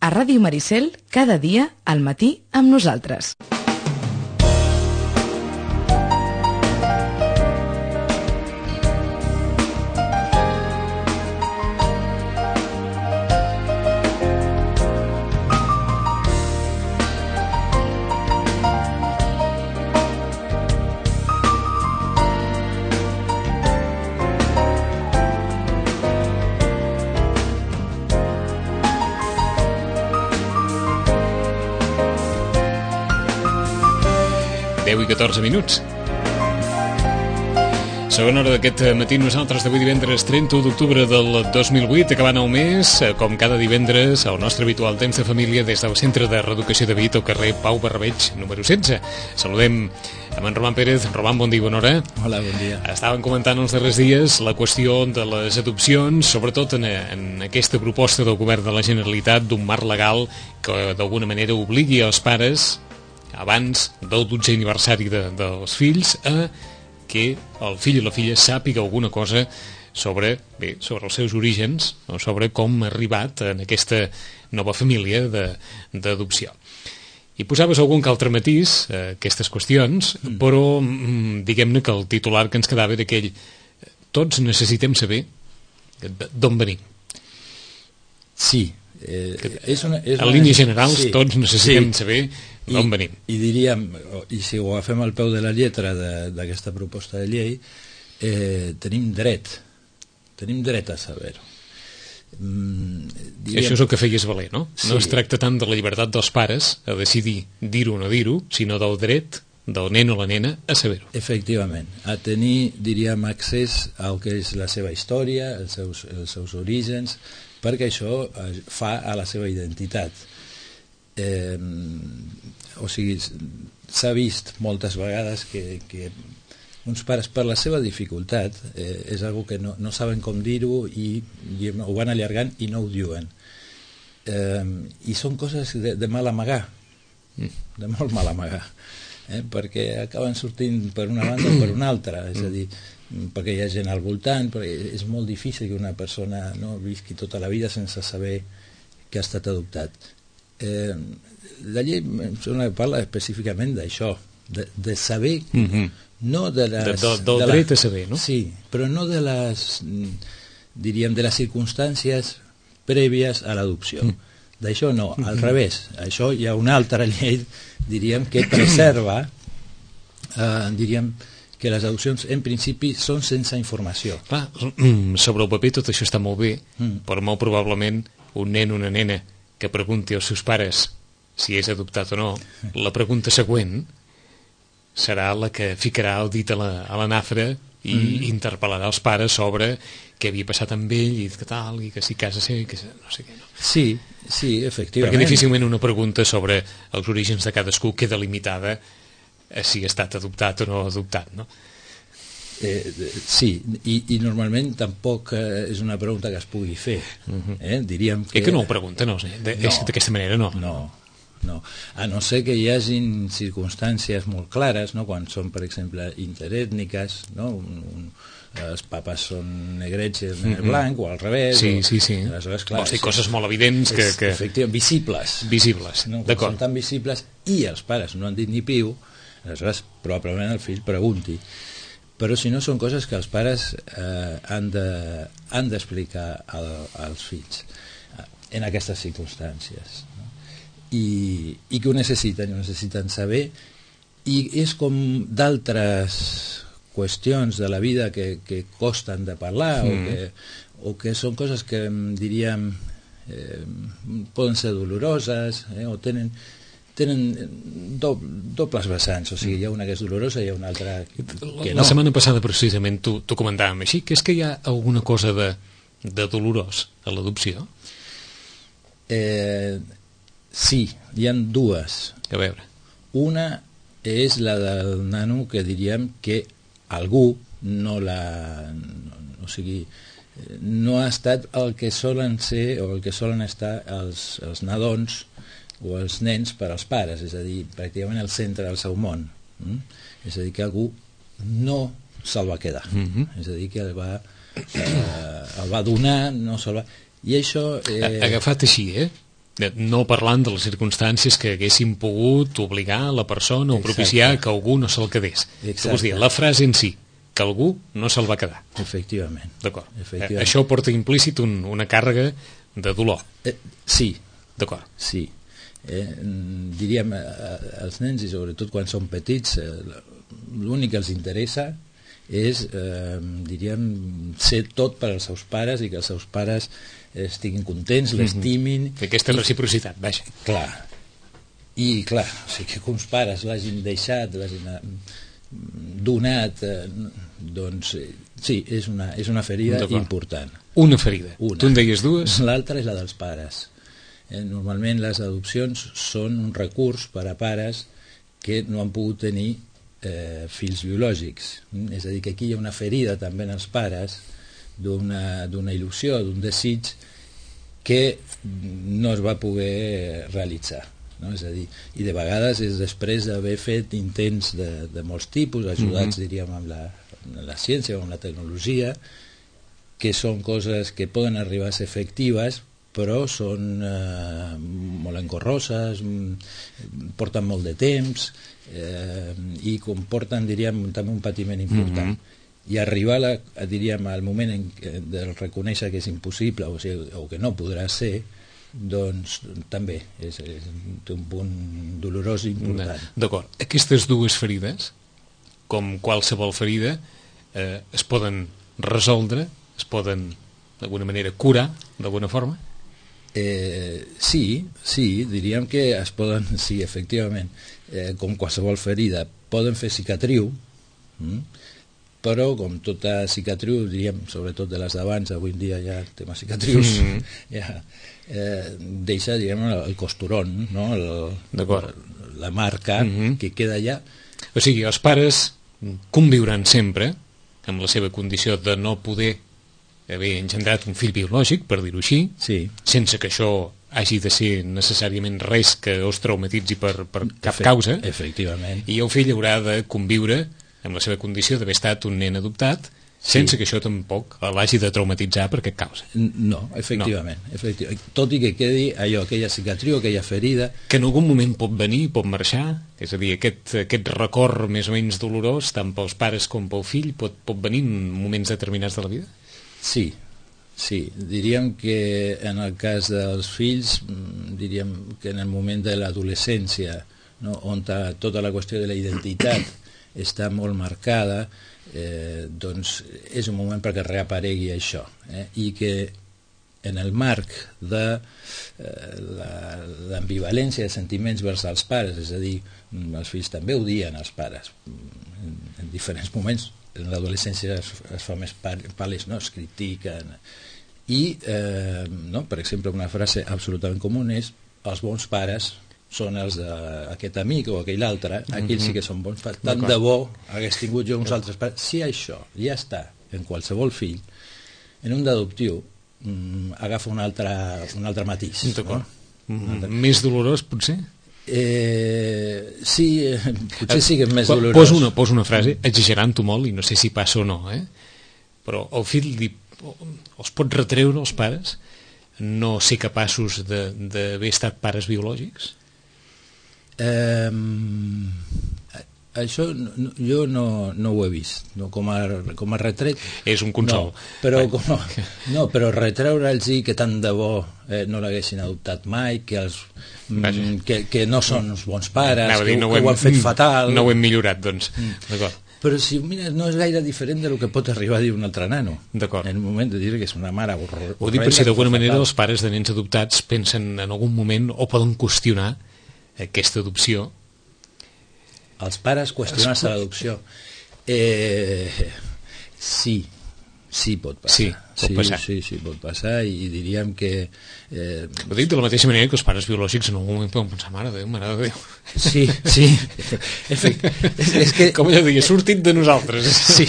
A Ràdio Maricel, cada dia, al matí, amb nosaltres. I 14 minuts. Segona hora d'aquest matí, nosaltres d'avui divendres 31 d'octubre del 2008, acabant el mes, com cada divendres, el nostre habitual temps de família des del Centre de Reeducació de Vit, al carrer Pau Barrabeig, número 16. Saludem amb en Roman Pérez. Roman, bon dia, bona hora. Hola, bon dia. Estàvem comentant els darrers dies la qüestió de les adopcions, sobretot en aquesta proposta del govern de la Generalitat d'un marc legal que d'alguna manera obligui els pares abans del 12è aniversari dels fills a que el fill o la filla sàpiga alguna cosa sobre els seus orígens o sobre com ha arribat en aquesta nova família d'adopció. I posaves algun que altre matís aquestes qüestions, però diguem-ne que el titular que ens quedava era aquell: tots necessitem saber d'on venim. Sí. En línies generals, sí, tots necessitem saber d'on venim. I diríem, i si ho agafem al peu de la lletra d'aquesta proposta de llei, tenim dret a saber-ho. Això és el que feies valer, no? Sí. No es tracta tant de la llibertat dels pares a decidir dir-ho o no dir-ho, sinó del dret del nen o la nena a saber-ho. Efectivament, a tenir, diríem, accés al que és la seva història, els seus orígens, perquè això fa a la seva identitat. O sigui, s'ha vist moltes vegades que uns pares, per la seva dificultat, és una que no saben com dir-ho i ho van allargant i no ho diuen. I són coses de mal amagar, de molt mal amagar, perquè acaben sortint per una banda o per una altra, és a dir, perquè hi ha gent al voltant, perquè és molt difícil que una persona visqui tota la vida sense saber que ha estat adoptat. La llei parla específicament d'això, de saber, no de les... Del dret a saber, no? Sí, però no de les, diríem, de les circumstàncies prèvies a l'adopció. D'això no, al revés. Això hi ha una altra llei, diríem, que preserva, diríem, que les adopcions en principi són sense informació. Clar, sobre el paper tot això està molt bé, però molt probablement un nen o una nena que pregunti als seus pares si és adoptat o no, la pregunta següent serà la que ficarà el dit a la nafra i interpel·larà els pares sobre què havia passat amb ell i que tal, i que si casa seva i que no sé què. No? Sí, efectivament. Perquè difícilment una pregunta sobre els orígens de cadascú queda limitada a si ha estat adoptat o no adoptat, no? Sí, i normalment tampoc és una pregunta que es pugui fer. Diríem que... que no ho pregunta, no? D'aquesta manera no. No, a no ser que hi hagin circumstàncies molt clares, no? Quan són, per exemple, interètniques, no? Els papes són negrets i el nen blanc, o al revés. Sí. Aleshores, clar, vols dir coses molt evidents que... Efectivament, visibles. No? Són tan visibles i els pares no han dit ni piu, aleshores probablement el fill pregunti. Però si no, són coses que els pares han d'explicar als fills en aquestes circumstàncies, no? I que ho necessiten saber, i és com d'altres qüestions de la vida que costen de parlar o que són coses que diríem poden ser doloroses o tenen dobles vessants, o sigui, hi ha una que és dolorosa i hi ha una altra que no. La setmana passada precisament t'ho comentàvem així, que és que hi ha alguna cosa de dolorós a l'adopció? Sí, hi ha dues. A veure. Una és la del nano que diríem que algú no o sigui, no ha estat el que solen ser o el que solen estar els nadons o els nens per als pares, és a dir, pràcticament el centre del seu món. És a dir, que algú no se'l va quedar, és a dir, que el va donar, no se'l va... I això... Agafat així, no parlant de les circumstàncies que haguessin pogut obligar la persona o propiciar que algú no se'l quedés. Vols dir, la frase en si, que algú no se'l va quedar. Efectivament. D'acord. Això porta implícit una càrrega de dolor. Sí. D'acord. Sí. Diríem, els nens, i sobretot quan són petits, l'únic que els interessa és, diríem, ser tot per als seus pares i que els seus pares estiguin contents, l'estimin. Aquesta reciprocitat, vaja. Clar. I clar, o sigui que uns pares l'hagin deixat, l'hagin donat, doncs sí, és una ferida important. Una ferida. Tu en deies dues? L'altra és la dels pares. Normalment les adopcions són un recurs per a pares que no han pogut tenir fills biològics. És a dir, que aquí hi ha una ferida també en els pares d'una il·lusió, d'un desig que no es va poder realitzar, no? És a dir, i de vegades és després d'haver fet intents de molts tipus, ajudats diríem amb la ciència o amb la tecnologia, que són coses que poden arribar a ser efectives però són molt engorroses, porten molt de temps i comporten, diríem, també un patiment important. I arribar diríem, al moment de reconèixer que és impossible o que no podrà ser, doncs també té un punt dolorós i important. D'acord. Aquestes dues ferides, com qualsevol ferida, es poden resoldre, es poden d'alguna manera curar, d'alguna forma? Sí, diríem que es poden, sí, efectivament, com qualsevol ferida, poden fer cicatriu, però com tota cicatriu, diríem, sobretot de les d'abans, avui en dia ja el tema cicatrius ja deixa, diguem, el costuron, no? La marca que queda allà. O sigui, els pares conviuran sempre amb la seva condició de no poder haver engendrat un fill biològic, per dir-ho així, sense que això hagi de ser necessàriament res que els traumatitzi per cap causa. Efectivament. I el fill haurà de conviure amb la seva condició d'haver estat un nen adoptat, sense que això tampoc l'hagi de traumatitzar per cap causa. No, efectivament. Tot i que quedi allò, aquella cicatriu, aquella ferida... Que en algun moment pot venir, pot marxar, és a dir, aquest record més o menys dolorós, tant pels pares com pel fill, pot venir en moments determinats de la vida? Sí, diríem que en el cas dels fills, diríem que en el moment de l'adolescència, no, on tota la qüestió de la identitat està molt marcada, doncs és un moment perquè reaparegui això, i que en el marc de l'ambivalència de sentiments vers els pares, és a dir, els fills també odien els pares en diferents moments, en l'adolescència es fa més palès, no? Es critiquen i, no? Per exemple, una frase absolutament comú és: els bons pares són els d'aquest amic o aquell altre, aquells sí que són bons pares. Tant de bo hagués tingut jo uns altres pares. Si això ja està en qualsevol fill, en un d'adoptiu agafa un altre matís. Més dolorós, potser? Sí, potser sí que és més dolorós. Poso una frase, exagerant-ho molt, i no sé si passa o no, però el fill els pot retreure als pares no ser capaços d'haver estat pares biològics? Això jo no ho he vist, no, com a retret és un consol, però retreure'ls que tant de bo no l'haguessin adoptat mai, que no són uns bons pares, que ho han fet fatal, no ho hem millorat, doncs d'acord. Però si mires, no és gaire diferent del que pot arribar a dir un altre nano. D'acord. En el moment de dir que és una mare horrorosa. Ho dic per si d'alguna manera els pares de nens adoptats pensen en algun moment o poden qüestionar aquesta adopció. Els pares qüestionar-se l'adopció. Sí, pot passar. Sí, pot passar, i diríem que... Ho dic de la mateixa manera que els pares biològics en algun moment poden pensar: mare de Déu. Sí. És que... Com allò deia, sortit de nosaltres. Sí.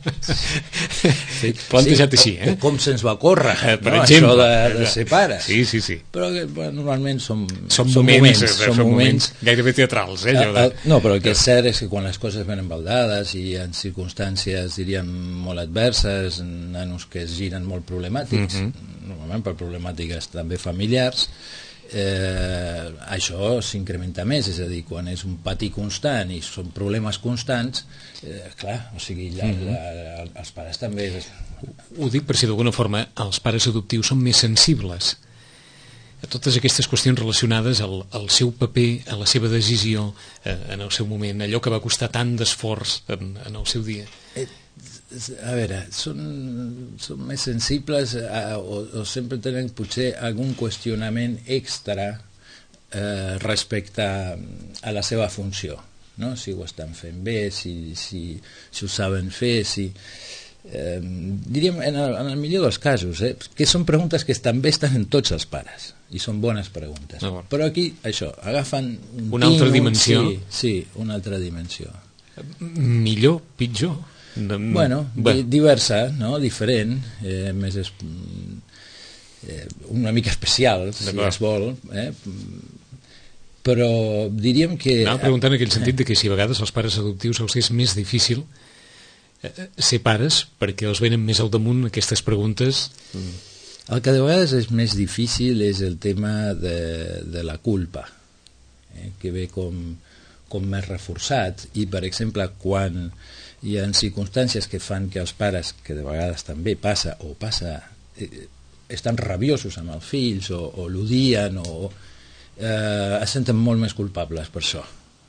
Plantejat així, Com se'ns va córrer, per exemple, això de ser pares. Sí. Però normalment són moments gairebé teatrals. No, però el que és cert és que quan les coses venen baldades i en circumstàncies, diríem, molt adverses, nanos que es giren molt problemàtics, normalment per problemàtiques també familiars, això s'incrementa més, és a dir, quan és un pati constant i són problemes constants, clar, o sigui, els pares també... Ho dic per si d'alguna forma els pares adoptius són més sensibles a totes aquestes qüestions relacionades al seu paper, a la seva decisió en el seu moment, allò que va costar tant d'esforç en el seu dia. A veure, són més sensibles o sempre tenen potser algun qüestionament extra respecte a la seva funció, no? Si ho estan fent bé, si ho saben fer, diríem en el millor dels casos, que són preguntes que també estan en tots els pares i són bones preguntes, però aquí això, agafen una altra dimensió. Sí, una altra dimensió. Millor, pitjor? Bueno, diversa, no? Diferent, més una mica especial, si es vol, però diríem que... Anava preguntant en aquell sentit de que si a vegades els pares adoptius els és més difícil ser pares perquè els venen més al damunt aquestes preguntes. El que de vegades és més difícil és el tema de la culpa, que ve com més reforçat, i per exemple quan hi ha circumstàncies que fan que els pares, que de vegades també passa, estan rabiosos amb els fills o l'odien o es senten molt més culpables per això.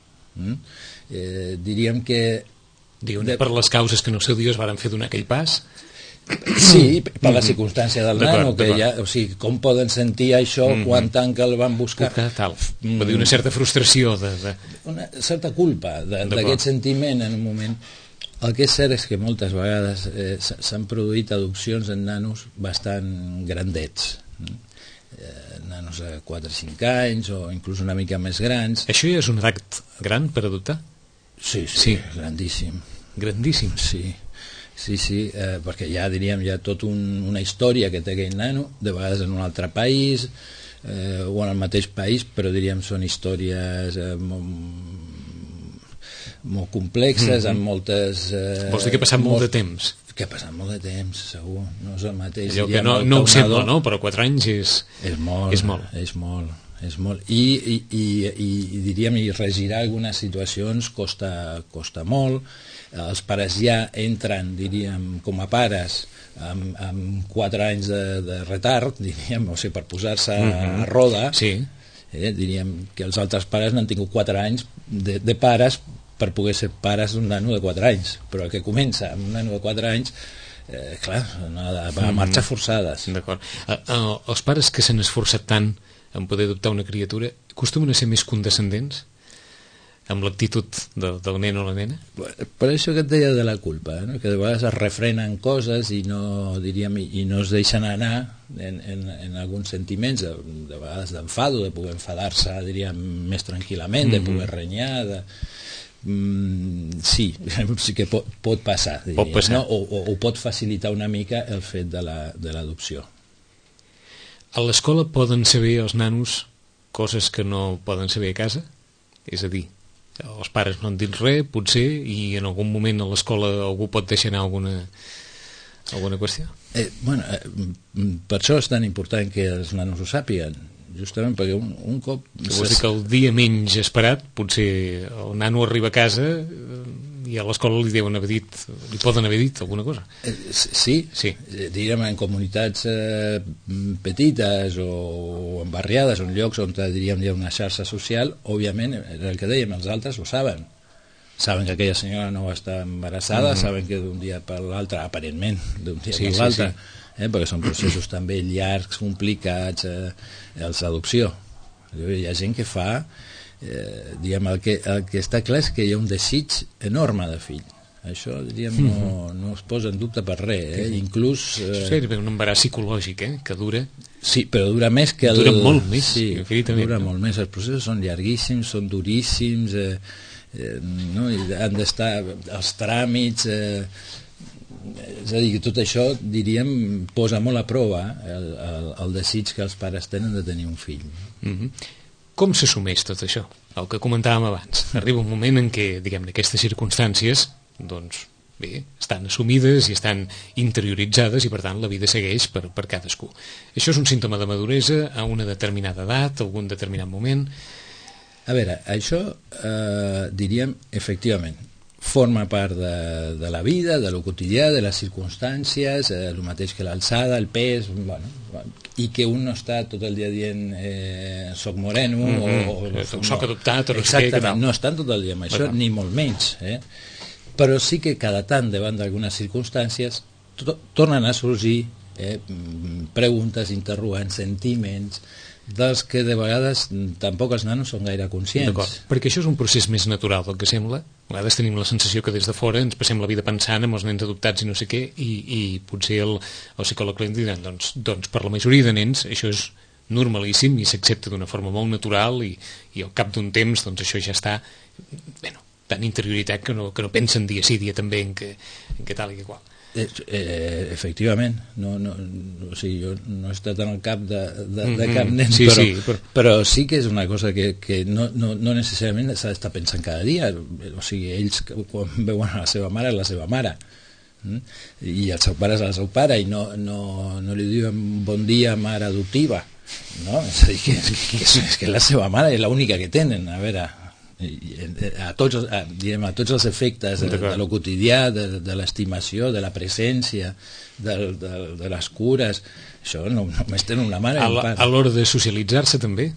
Diríem que... per les causes que en el seu dia es varen fer donar aquell pas? Sí, per la circumstància del nano, que ja, o sigui, com poden sentir això quan tant que el van buscar? Va dir una certa frustració. Una certa culpa d'aquest sentiment en un moment. El que és cert és que moltes vegades s'han produït adopcions en nanos bastant grandets, nanos de 4 o 5 anys o inclús una mica més grans. Això ja és una edat gran per adoptar? Sí, grandíssim. Grandíssim? Sí, perquè ja diríem tota una història que té aquell nano, de vegades en un altre país o en el mateix país, però diríem són històries molt complexes, amb moltes... Vols dir que ha passat molt de temps? Que ha passat molt de temps, segur. No és el mateix. Allò que no ho sembla, no? Però 4 anys és molt. I diríem, i regirar algunes situacions costa molt. Els pares ja entren, diríem, com a pares amb 4 anys de retard, diríem, o sigui, per posar-se a roda. Sí. Diríem que els altres pares n'han tingut 4 anys de pares per poder ser pares d'un nano de 4 anys, però el que comença amb un nano de 4 anys, clar, va a marxar forçades. D'acord. Els pares que s'han esforçat tant en poder adoptar una criatura acostumen a ser més condescendents amb l'actitud del nen o la nena? Per això que et deia de la culpa, no? Que de vegades es refrenen coses i no es deixen anar en alguns sentiments, de vegades d'enfado, de poder enfadar-se, diríem, més tranquil·lament, de poder renyar, sí que pot passar, diríem, no? O pot facilitar una mica el fet de l'adopció. A l'escola poden saber els nanos coses que no poden saber a casa? És a dir, els pares no han dit res, potser, i en algun moment a l'escola algú pot deixar anar alguna qüestió? Per això és tan important que els nanos ho sàpiguen, justament perquè un cop... Vols dir que el dia menys esperat, potser el nano arriba a casa i a l'escola li poden haver dit alguna cosa? Sí. Diríem, en comunitats petites o en barriades, o en llocs on diríem hi ha una xarxa social, òbviament, el que dèiem, els altres ho saben que aquella senyora no està embarassada, saben que d'un dia per l'altre, aparentment d'un dia per l'altre, perquè són processos també llargs, complicats, els d'adopció. Hi ha gent que fa, diguem, el que està clar és que hi ha un desig enorme de fill. Això, diríem, no es posa en dubte per res, inclús... Sí, un embaràs psicològic, que dura... Sí, però dura més que... Dura molt més, infinitament. Dura molt més, els processos són llarguíssims, són duríssims, no? I han d'estar els tràmits... És a dir, que tot això, diríem, posa molt a prova el desig que els pares tenen de tenir un fill. Com s'assumeix tot això? El que comentàvem abans. Arriba un moment en què, diguem, en aquestes circumstàncies, doncs, bé, estan assumides i estan interioritzades i per tant la vida segueix per cadascú. Això és un símptoma de maduresa a una determinada edat, a algun determinat moment. A veure, això diríem efectivament forma part de la vida, de lo quotidià, de les circumstàncies, el mateix que l'alçada, el pes, bueno, i que un no està tot el dia dient soc moreno o soc adoptat o no sé què. Exactament, no estan tot el dia amb això, ni molt menys, però sí que cada tant davant d'algunes circumstàncies tornen a sorgir preguntes, interrogants, sentiments dels que de vegades tampoc els nanos són gaire conscients. D'acord, perquè això és un procés més natural del que sembla. A vegades tenim la sensació que des de fora ens passem la vida pensant en els nens adoptats i no sé què, i potser el psicòleg clínic dirà doncs per la majoria de nens això és normalíssim i s'accepta d'una forma molt natural i al cap d'un temps doncs això ja està tan interioritat que no pensen dia sí dia també en què tal i que qual. Efectivament, o sigui, jo no he estat en el cap de cap nen, però sí que és una cosa que no necessàriament s'ha d'estar pensant cada dia. O sigui, ells quan veuen a la seva mare és la seva mare i el seu pare és el seu pare i no li diuen bon dia mare adoptiva, no? És a dir, que és la seva mare és l'única que tenen. A veure, a tots els efectes de lo quotidià, de l'estimació, de la presència, de les cures, això només tenen una mare i un pare. A l'hora de socialitzar-se també?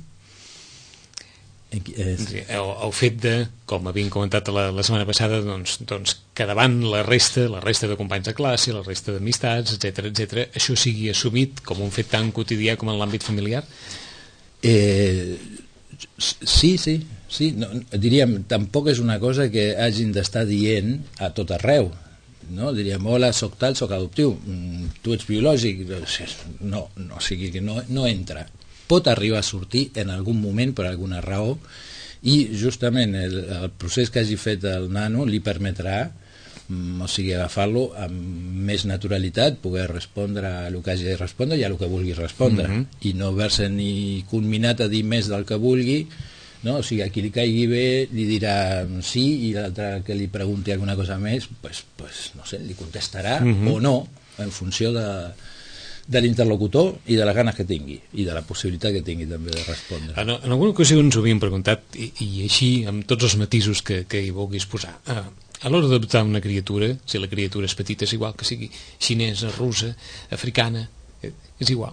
El fet de, com havíem comentat la setmana passada, doncs que davant la resta de companys de classe, la resta d'amistats, etc, això sigui assumit com un fet tan quotidià com en l'àmbit familiar? Sí, diríem, tampoc és una cosa que hagin d'estar dient a tot arreu, no? Diríem, hola, soc tal, soc adoptiu, tu ets biològic, no, o sigui que no entra. Pot arribar a sortir en algun moment per alguna raó i justament el procés que hagi fet el nano li permetrà, o sigui, agafar-lo amb més naturalitat, poder respondre a el que hagi de respondre i a el que vulgui respondre, i no haver-se ni conminat a dir més del que vulgui, no? O sigui, a qui li caigui bé li dirà sí i l'altre que li pregunti alguna cosa més pues no sé, li contestarà o no, en funció de l'interlocutor i de les ganes que tingui i de la possibilitat que tingui també de respondre. En alguna ocasió ens ho havíem preguntat i així amb tots els matisos que hi vulguis posar. A l'hora d'adoptar una criatura, si la criatura és petita és igual que sigui xinesa, russa, africana, és igual.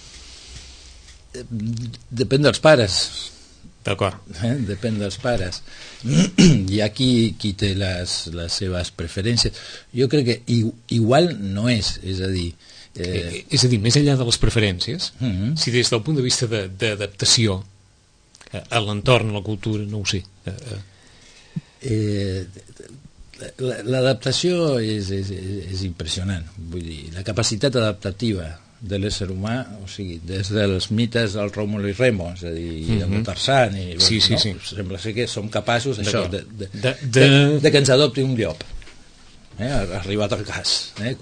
Depèn dels pares. D'acord. Depèn dels pares. Hi ha qui té les seves preferències. Jo crec que igual no és a dir... És a dir, més enllà de les preferències, si des del punt de vista d'adaptació a l'entorn, a la cultura, no ho sé. L'adaptació és impressionant. Vull dir, la capacitat adaptativa de l'ésser humà, o sigui, des dels mites del Rómulo i Remo, és a dir, de Tarzan, sembla ser que som capaços això, de que ens adopti un llop, arribat al cas.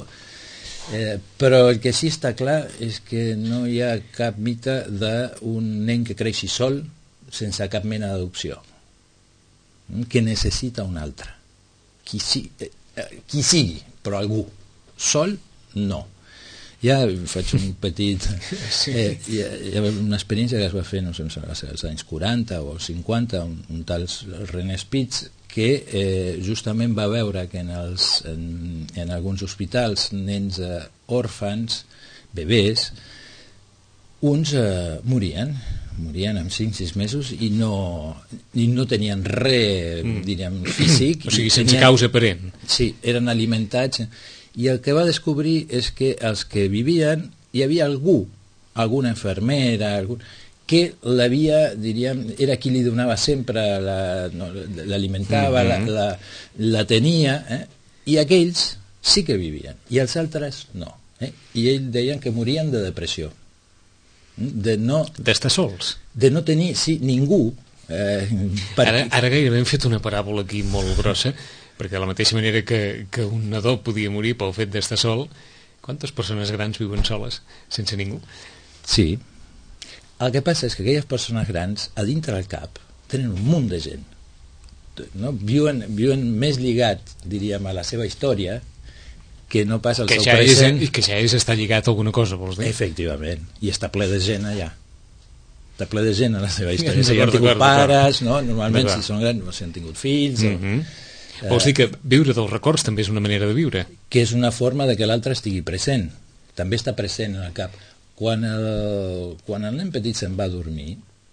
Però el que sí està clar és que no hi ha cap mite d'un nen que creixi sol sense cap mena d'adopció, que necessita un altre, qui sigui, però algú sol no. Ja faig un petit... Hi ha una experiència que es va fer, no sé, als anys 40 o 50, un tal René Spitz, que justament va veure que en alguns hospitals, nens òrfans, bebès, uns morien amb 5-6 mesos i no tenien res, diríem, físic. O sigui, sense causa aparent. Sí, eren alimentats... I el que va descobrir és que els que vivien, hi havia alguna infermera, que l'havia, diríem, era qui li donava sempre, l'alimentava, la tenia, i aquells sí que vivien, i els altres no. I ells deien que morien de depressió. D'estar sols. De no tenir, ningú. Ara gairebé hem fet una paràbola aquí molt grossa, perquè de la mateixa manera que un nadó podia morir pel fet d'estar sol, quantes persones grans viuen soles sense ningú? Sí. El que passa és que aquelles persones grans a dintre del cap tenen un munt de gent. no? Viuen més lligat, diríem, a la seva història que no pas al seu present. Que ja està lligat a alguna cosa, vols dir? Efectivament, i està ple de gent allà. Està ple de gent a la seva història. Si han tingut pares, no? Normalment si són grans, no si han tingut fills. Vols dir que viure dels records també és una manera de viure? Que és una forma de que l'altre estigui present. També està present en el cap. Quan el nen petit se'n va a dormir,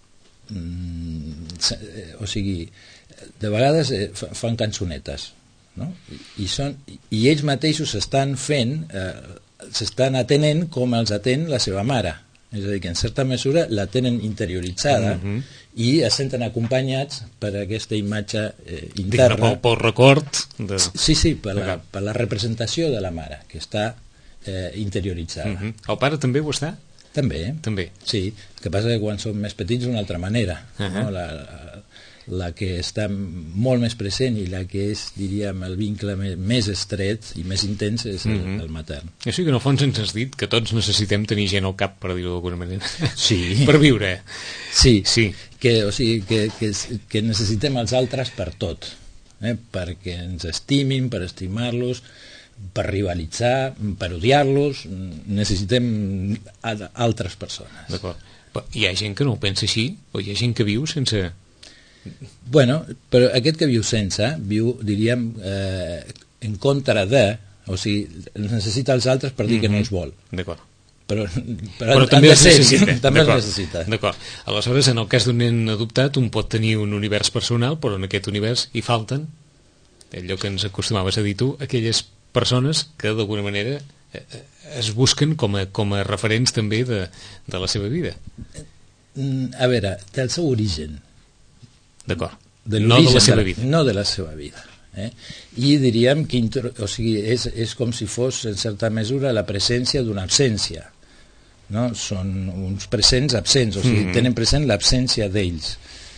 o sigui, de vegades fan cançonetes, no? I ells mateixos s'estan atenent com els atén la seva mare, és a dir, que en certa mesura la tenen interioritzada i es senten acompanyats per aquesta imatge interna. Pel record Sí, per la representació de la mare, que està interioritzada. El pare també ho està? També. Sí, el que passa que quan som més petits d'una altra manera, no? La que està molt més present i la que és, diríem, el vincle més estret i més intens és el matern. O sigui que en el fons ens has dit que tots necessitem tenir gent al cap, per dir-ho d'alguna manera. Sí. Per viure. Sí. O sigui, que necessitem els altres per tot, perquè ens estimin, per estimar-los, per rivalitzar, per odiar-los, necessitem altres persones. D'acord. Hi ha gent que no ho pensa així? O hi ha gent que viu sense... Bueno, però aquest que viu sense, viu, diríem, en contra de, o sigui, necessita els altres per dir que no els vol. D'acord. Però també els necessita. També els necessita. D'acord. Aleshores, en el cas d'un nen adoptat, un pot tenir un univers personal, però en aquest univers hi falten, allò que ens acostumaves a dir tu, aquelles persones que d'alguna manera es busquen com a referents també de la seva vida. A veure, del seu origen. D'acord. No de la seva vida. No de la seva vida. I diríem que o sigui, és com si fos en certa mesura la presència d'una absència, no? Són uns presents absents, o sigui, tenen present l'absència d'ells.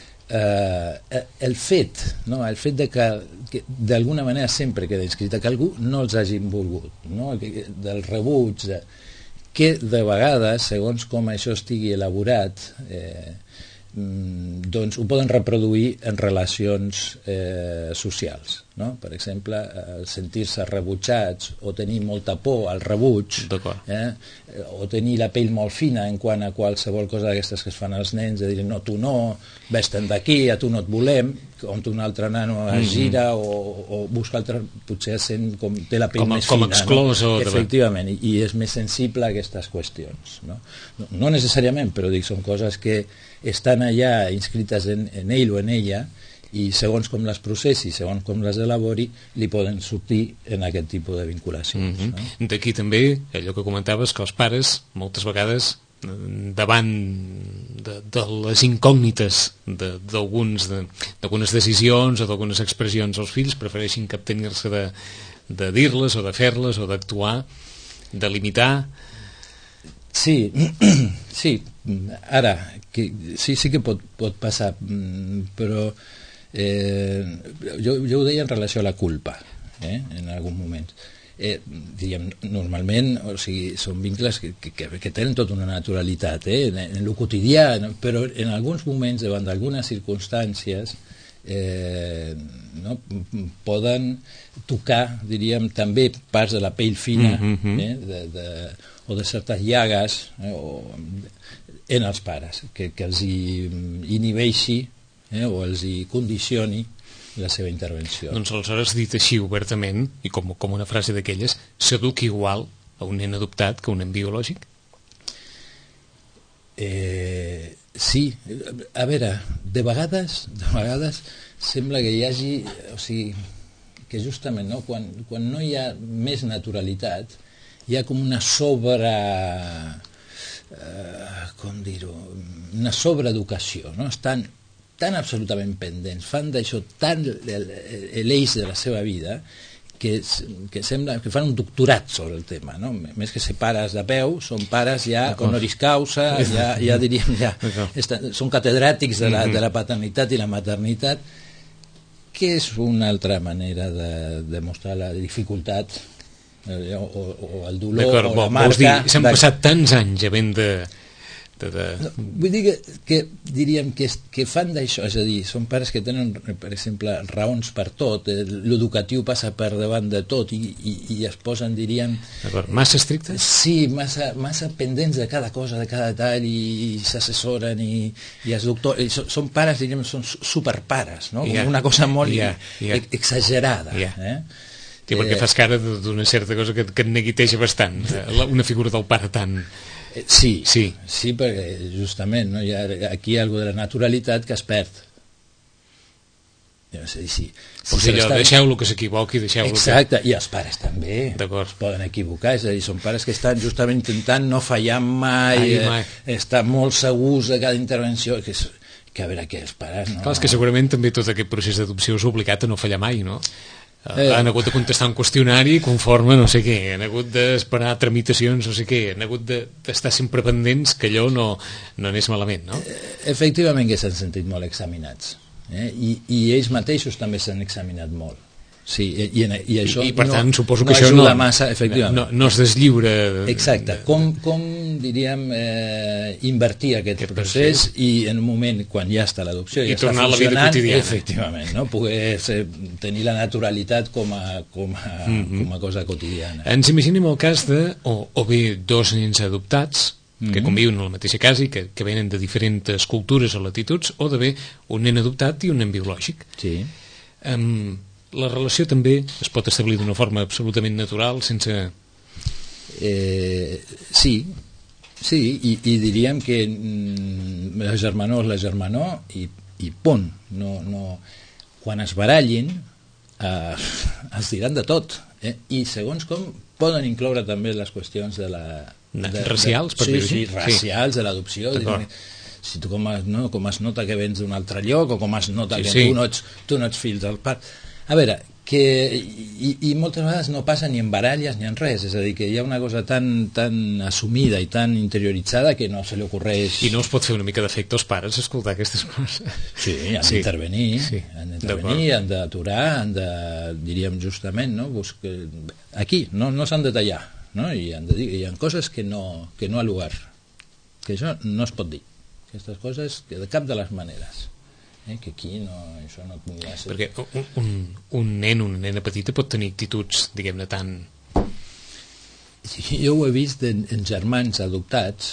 El fet de que d'alguna manera sempre queda inscrit que algú no els hagin volgut, no? Del rebuig, que de vegades, segons com això estigui elaborat, doncs ho poden reproduir en relacions socials, no? Per exemple, sentir-se rebutjats o tenir molta por al rebuig, o tenir la pell molt fina en quant a qualsevol cosa d'aquestes que es fan als nens, de dir no, tu no, vés-te'n d'aquí, a tu no et volem, on un altre nano es gira o busca altre, potser sent com té la pell més fina, exclòs, no? Efectivament, i és més sensible a aquestes qüestions, no necessàriament, però dic, són coses que estan allà inscrites en ell o en ella, i segons com les processi, segons com les elabori, li poden sortir en aquest tipus de vinculacions. D'aquí també allò que comentaves, que els pares moltes vegades davant de les incògnites d'algunes decisions o d'algunes expressions als fills prefereixin captenir-se de dir-les o de fer-les o d'actuar, de limitar. Sí, ara sí que pot passar, però jo ho deia en relació a la culpa, en algun moment. Diríem, normalment, o sigui, són vincles que tenen tota una naturalitat en el quotidià, però en alguns moments, davant d'algunes circumstàncies, poden tocar, diríem, també parts de la pell fina, o de certes llagues en els pares, que els inhibeixi o els condicioni la seva intervenció. Doncs aleshores, dit així obertament, i com una frase d'aquelles, s'educa igual a un nen adoptat que a un nen biològic? Sí, a veure, de vegades sembla que hi hagi, o sigui, que justament quan no hi ha més naturalitat, hi ha com una com dir-ho, una sobreeducació, no? Estan tan absolutament pendents, fan d'això tant l'eix de la seva vida que sembla que fan un doctorat sobre el tema, no? Més que ser pares de peu, són pares ja honoris causa, ja diríem, són catedràtics de la paternitat i la maternitat, que és una altra manera de mostrar la dificultat o el dolor o la marca. S'han passat tants anys havent No, vull dir que diríem que fan d'això, és a dir, són pares que tenen, per exemple, raons per tot, l'educatiu passa per davant de tot i es posen, diríem... Massa estrictes? Sí, massa pendents de cada cosa, de cada detall, i s'assessoren i els doctors... Són pares, diríem, són superpares, no? Una cosa molt exagerada. Sí, perquè fas cara d'una certa cosa que et neguiteja bastant, una figura del pare tan... Sí, perquè justament no, hi ha aquí alguna de la naturalitat que es perd. No sé, deixeu-lo que s'equivoqui, exacte, i els pares també es poden equivocar, és a dir, són pares que estan justament intentant no fallar mai. Estar molt segurs de cada intervenció, que a veure què els pares... No? Clar, és que segurament també tot aquest procés d'adopció és obligat a no fallar mai, no? Han hagut de contestar un qüestionari conforme no sé què, han hagut d'esperar tramitacions no sé què, han hagut d'estar sempre pendents que allò no anés malament, no? Efectivament que s'han sentit molt examinats, i ells mateixos també s'han examinat molt. Sí, i això per tant, suposo que no això ajuda massa, efectivament. No es deslliura... Exacte, com diríem, invertir aquest procés i en un moment, quan ja està l'adopció, ja està funcionant, la vida quotidiana. Efectivament, no? Poder tenir la naturalitat com a cosa quotidiana. Ens imaginem el cas de, o bé dos nens adoptats, que conviuen a la mateixa casa i que venen de diferents cultures o latituds, o d'haver un nen adoptat i un nen biològic. Sí. La relació també es pot establir d'una forma absolutament natural, sense... Sí, i diríem que la germanor és la germanor i punt. Quan es barallin es diran de tot, i segons com poden incloure també les qüestions racials, per dir-ho així. Sí, racials, de l'adopció. Si tu com es nota que vens d'un altre lloc, o com es nota que tu no ets fill del pare. A veure, i moltes vegades no passa ni en baralles ni en res, és a dir, que hi ha una cosa tan assumida i tan interioritzada que no se li ocorreix... I no es pot fer una mica d'efecte als pares escoltar aquestes coses? Sí, han d'intervenir, han d'aturar, diríem justament, no? Aquí, no s'han de tallar, no? I han de dir, hi ha coses que no ha lugar, que això no es pot dir, aquestes coses que de cap de les maneres. Que aquí això no podria ser. Perquè un nen, una nena petita pot tenir actituds, diguem-ne, tan... Jo ho he vist en germans adoptats,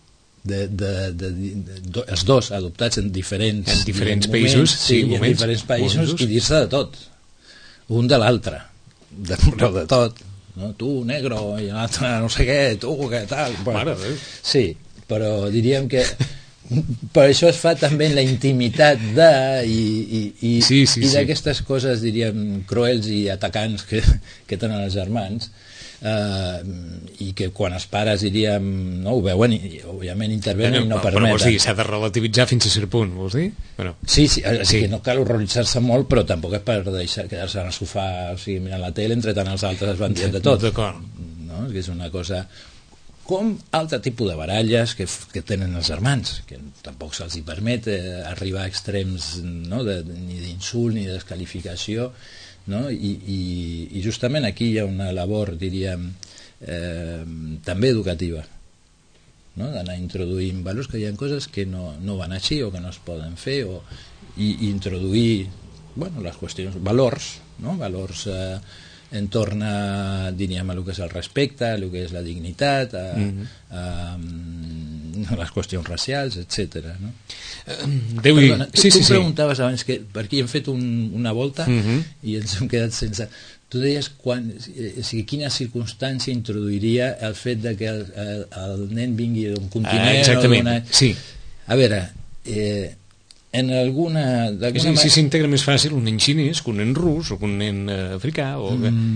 els dos adoptats en diferents països, en diferents països, i dir-se de tot, un de l'altre, però de tot, no? Tu negro, i l'altre no sé què, tu què tal. Mare, sí, però diríem que per això es fa també en la intimitat i d'aquestes coses, diríem, cruels i atacants que tenen els germans, i que quan els pares, diríem, no ho veuen i òbviament intervenen i no permeten. Però vols dir, s'ha de relativitzar fins a cert punt, vols dir? Sí, que no cal horroritzar-se molt, però tampoc és per deixar quedar-se al sofà, o sigui, mirant la tele, entre tant els altres es van dient de tot. D'acord. No? Que és una cosa... com altre tipus de baralles que tenen els germans, que tampoc se'ls hi permet arribar a extrems, no? Ni d'insult ni de descalificació, no? I justament aquí hi ha una labor, diríem, també educativa, no? D'anar introduint valors, que hi ha coses que no van així o que no es poden fer, i introduir les qüestions, valors, no? Valors entorn a, diríem, a el que és el respecte, a el que és la dignitat, a les qüestions racials, etc. No? Tu preguntaves abans, que per aquí hem fet una volta i ens hem quedat sense... Tu deies quina circumstància introduiria el fet de que el nen vingui d'un continent... Exactament, sí. A veure... en alguna... Si s'integra més fàcil un nen xinès que un nen rus o que un nen africà o...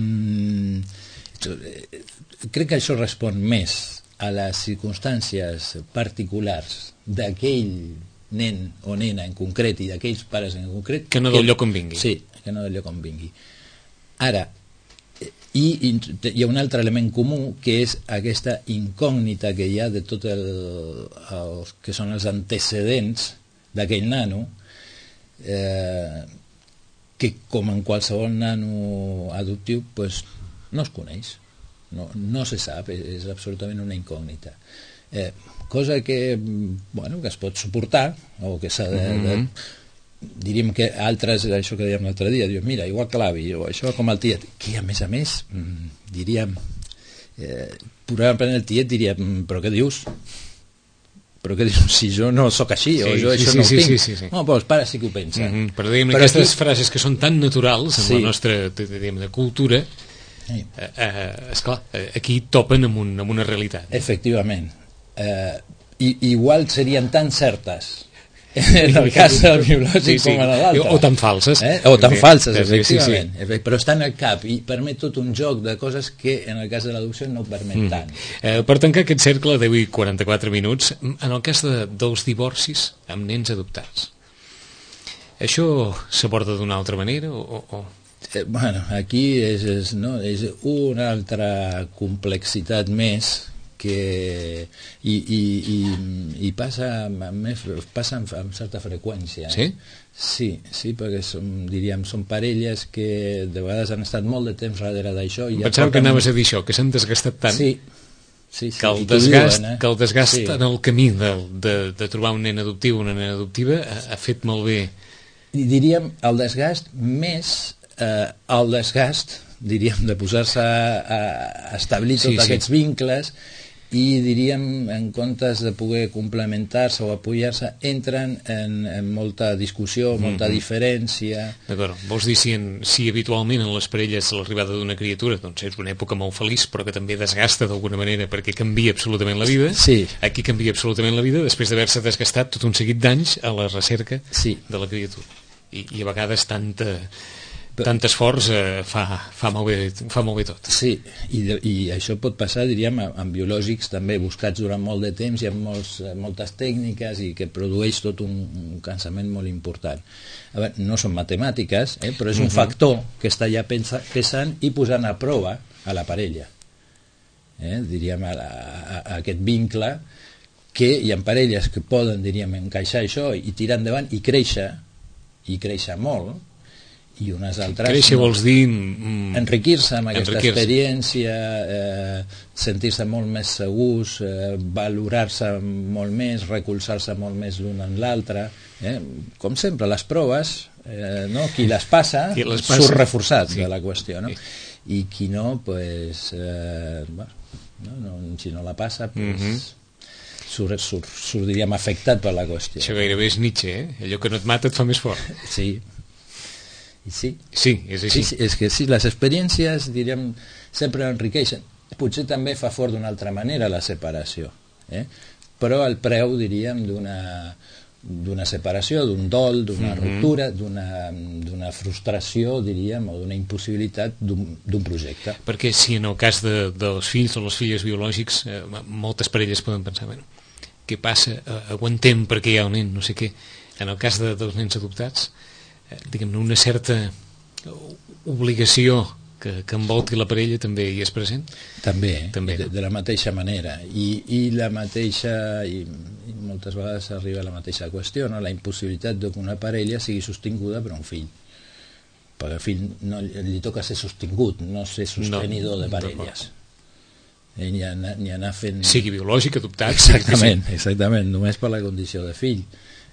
crec que això respon més a les circumstàncies particulars d'aquell nen o nena en concret i d'aquells pares en concret que no del lloc on vingui. Sí, que no del lloc on vingui. Ara, hi ha un altre element comú, que és aquesta incògnita que hi ha de tot el que són els antecedents d'aquell nano, que com en qualsevol nano adoptiu no es coneix, no se sap, és absolutament una incògnita. Cosa que, bueno, que es pot suportar, o que s'ha de diríem que altres, això que dèiem l'altre dia, diuen, mira, igual que l'avi, o això com el tiet, que a més, diríem, probablement el tiet diria, però què dius? Però què dius? Si jo no sóc així, o jo això no ho tinc. Sí. No, però els pares sí que ho pensen. Però diguem, aquestes frases que són tan naturals en la nostra, diguem, de cultura, esclar, aquí topen amb una realitat. Efectivament. Igual serien tan certes en el cas del biològic com en l'altre. O tan falses. O tan falses, efectivament. Però està en el cap i permet tot un joc de coses que en el cas de l'adopció no permet tant. Per tancar aquest cercle, 10 i 44 minuts, en el cas dels divorcis amb nens adoptats, això s'aborda d'una altra manera o... Bueno, aquí és una altra complexitat més que i passa amb certa freqüència. Sí? Sí, perquè són parelles que de vegades han estat molt de temps darrere d'això. Pensava que anaves a dir això, que s'han desgastat tant. Sí, que el desgast en el camí de trobar un nen adoptiu o una nena adoptiva ha fet molt bé. Diríem el desgast més el desgast, diríem, de posar-se a establir tots aquests vincles i diríem, en comptes de poder complementar-se o apoyar-se, entren en molta discussió, molta diferència. D'acord, vols dir si habitualment en les parelles l'arribada d'una criatura doncs és una època molt feliç però que també desgasta d'alguna manera perquè canvia absolutament la vida, aquí canvia absolutament la vida després d'haver-se desgastat tot un seguit d'anys a la recerca de la criatura i a vegades tant esforç fa molt bé tot. Sí, i això pot passar, diríem, amb biològics també buscats durant molt de temps i amb moltes tècniques i que produeix tot un cansament molt important. A veure, no són matemàtiques, però és un factor que està ja pesant i posant a prova a la parella. Diríem, a aquest vincle que hi ha parelles que poden, diríem, encaixar això i tirar endavant i créixer molt, i unes altres... Créixer vols dir... Enriquir-se amb aquesta experiència, sentir-se molt més segurs, valorar-se molt més, recolzar-se molt més l'un en l'altre. Com sempre, les proves, qui les passa surt reforçat de la qüestió, no? I qui no, pues, si no la passa, pues... surt, diríem, afectat per la qüestió. Això gairebé és Nietzsche, allò que no et mata et fa més fort. Sí, sí, és així. Sí, és que sí, les experiències, diríem, sempre enriqueixen. Potser també fa fort d'una altra manera la separació, però el preu, diríem, d'una separació, d'un dol, d'una ruptura, d'una frustració, diríem, o d'una impossibilitat d'un projecte. Perquè si en el cas dels fills o les filles biològics moltes parelles poden pensar, bueno, què passa? Aguantem perquè hi ha un nen, no sé què. En el cas dels nens adoptats, diguem-ne, una certa obligació que envolti la parella també hi és present? També. De la mateixa manera i la mateixa i moltes vegades arriba a la mateixa qüestió, no? La impossibilitat que una parella sigui sostinguda per un fill, perquè al fill li toca ser sostingut, no ser sostenidor de parelles. Ni anar fent... Sigui biològic, adoptat. Exactament, només per la condició de fill.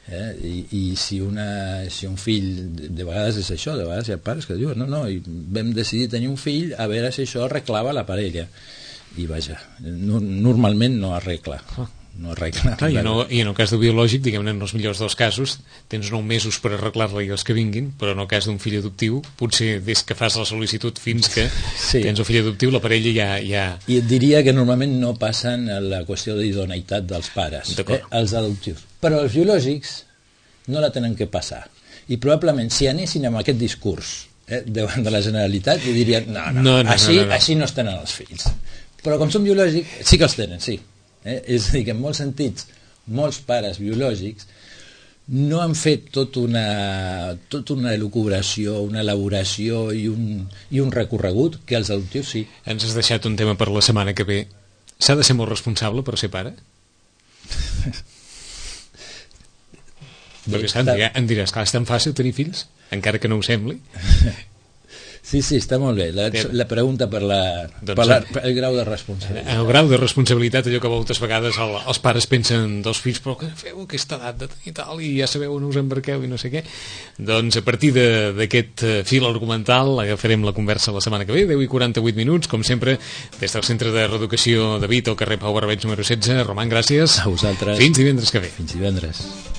I si un fill, de vegades és això, de vegades hi ha pares que diuen no, i vam decidir tenir un fill a veure si això arreglava la parella i vaja, normalment no arregla. I en el cas de biològic, diguem-ne, en els millors dels casos tens 9 mesos per arreglar-la i els que vinguin, però en el cas d'un fill adoptiu potser des que fas la sol·licitud fins que tens un fill adoptiu la parella ja... I et diria que normalment no passen la qüestió d'idoneïtat dels pares, els adoptius, però els biològics no la tenen que passar i probablement si anessin amb aquest discurs davant de la Generalitat i dirien no, així no es tenen els fills, però com són biològics sí que els tenen, sí. És a dir, que en molts sentits molts pares biològics no han fet tota una elucubració, una elaboració i un recorregut que els adoptius sí. Ens has deixat un tema per la setmana que ve. S'ha de ser molt responsable per ser pare? Perquè em diràs, clar, és tan fàcil tenir fills, encara que no ho sembli. Sí, està molt bé. La pregunta per el grau de responsabilitat. El grau de responsabilitat, allò que moltes vegades els pares pensen dels fills, però que feu aquesta edat de tenir tal i ja sabeu on us embarqueu i no sé què. Doncs a partir d'aquest fil argumental agafarem la conversa la setmana que ve, 10:48 minuts, com sempre, des del Centre de Reeducació de Vic, al carrer Pau Barbeig número 16. Roman, gràcies. A vosaltres. Fins divendres que ve. Fins divendres.